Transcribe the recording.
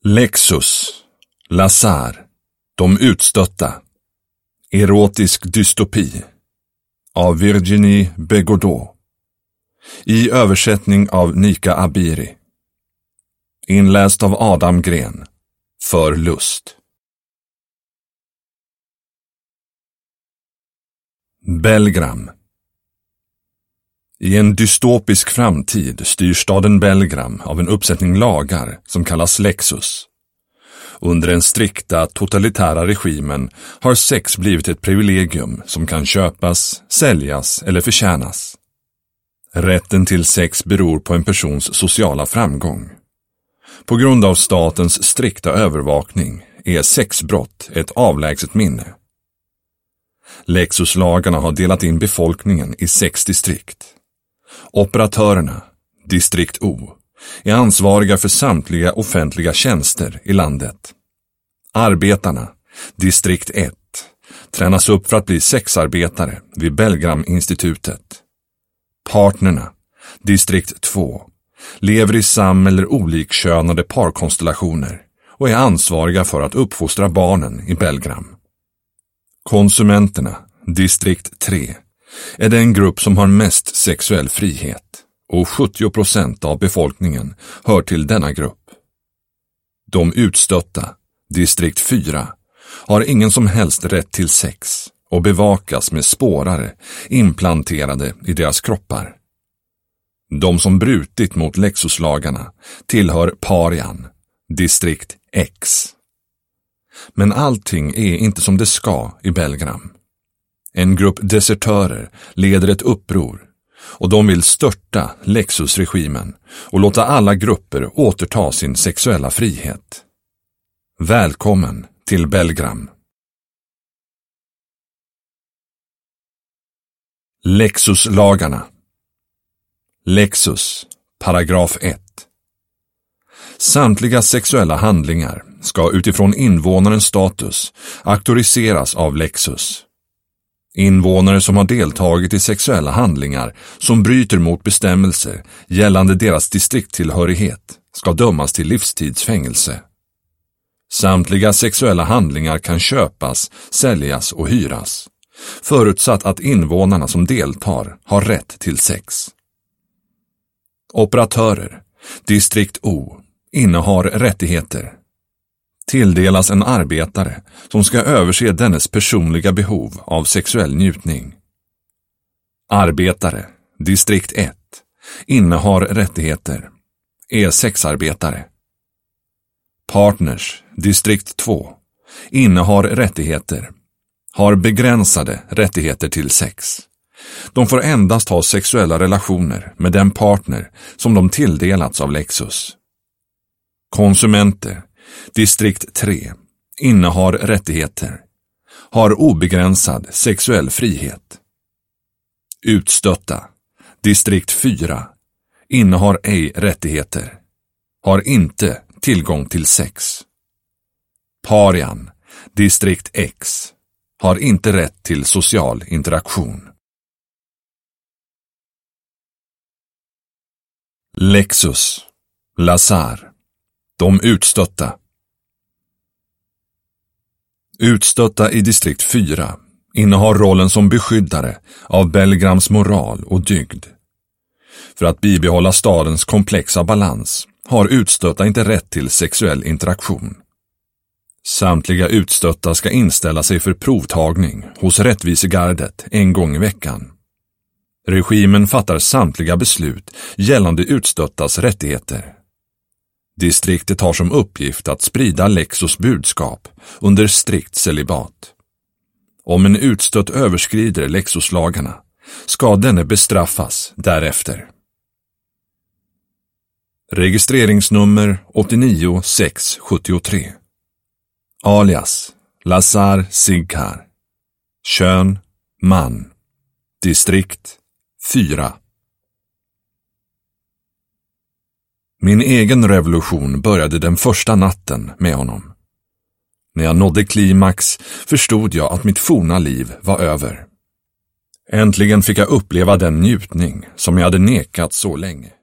Lexus, Lazar, de utstötta. Erotisk dystopi av Virginie Begodeau. I översättning av Nika Abiri. Inläst av Adam Gren. För lust. Belgram. I en dystopisk framtid styr staden Belgram av en uppsättning lagar som kallas Lexus. Under den strikta totalitära regimen har sex blivit ett privilegium som kan köpas, säljas eller förtjänas. Rätten till sex beror på en persons sociala framgång. På grund av statens strikta övervakning är sexbrott ett avlägset minne. Lexuslagarna har delat in befolkningen i 6 distrikt. Operatörerna, distrikt O, är ansvariga för samtliga offentliga tjänster i landet. Arbetarna, distrikt 1, tränas upp för att bli sexarbetare vid Belgram-institutet. Partnerna, distrikt 2, lever i eller olikkönade parkonstellationer och är ansvariga för att uppfostra barnen i Belgram. Konsumenterna, distrikt 3, är den grupp som har mest sexuell frihet och 70% av befolkningen hör till denna grupp. De utstötta, distrikt 4, har ingen som helst rätt till sex och bevakas med spårare implanterade i deras kroppar. De som brutit mot Lexuslagarna tillhör parian, distrikt X. Men allting är inte som det ska i Belgram. En grupp desertörer leder ett uppror och de vill störta Lexus-regimen och låta alla grupper återta sin sexuella frihet. Välkommen till Belgram. Lexuslagarna. Lexus, paragraf 1. Samtliga sexuella handlingar ska utifrån invånarens status auktoriseras av Lexus. Invånare som har deltagit i sexuella handlingar som bryter mot bestämmelser gällande deras distrikttillhörighet ska dömas till livstidsfängelse. Samtliga sexuella handlingar kan köpas, säljas och hyras, förutsatt att invånarna som deltar har rätt till sex. Operatörer, distrikt O, innehar rättigheter. Tilldelas en arbetare som ska överse dennes personliga behov av sexuell njutning. Arbetare, distrikt 1, innehar rättigheter, är sexarbetare. Partners, distrikt 2, innehar rättigheter, har begränsade rättigheter till sex. De får endast ha sexuella relationer med den partner som de tilldelats av Lexus. Konsumenter, distrikt 3, innehar rättigheter, har obegränsad sexuell frihet. Utstötta, distrikt 4, innehar ej rättigheter, har inte tillgång till sex. Parian, distrikt X, har inte rätt till social interaktion. Lexus, Lazar, de utstötta. Utstötta i distrikt 4 innehar rollen som beskyddare av Belgrams moral och dygd. För att bibehålla stadens komplexa balans har utstötta inte rätt till sexuell interaktion. Samtliga utstötta ska inställa sig för provtagning hos rättvisegardet en gång i veckan. Regimen fattar samtliga beslut gällande utstöttas rättigheter. Distriktet har som uppgift att sprida Lexus budskap under strikt celibat. Om en utstött överskrider Lexuslagarna ska denne bestraffas därefter. Registreringsnummer 89673. Alias Lazar Sighar. Kön man. Distrikt 4. Min egen revolution började den första natten med honom. När jag nådde klimax förstod jag att mitt forna liv var över. Äntligen fick jag uppleva den njutning som jag hade nekat så länge.